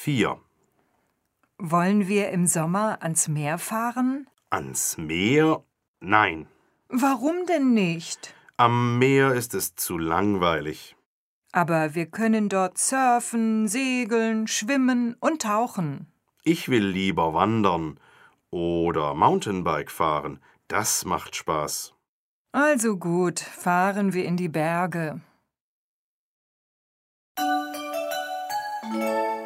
4. Wollen wir im Sommer ans Meer fahren? Ans Meer? Nein. Warum denn nicht? Am Meer ist es zu langweilig. Aber wir können dort surfen, segeln, schwimmen und tauchen. Ich will lieber wandern oder Mountainbike fahren. Das macht Spaß. Also gut, fahren wir in die Berge.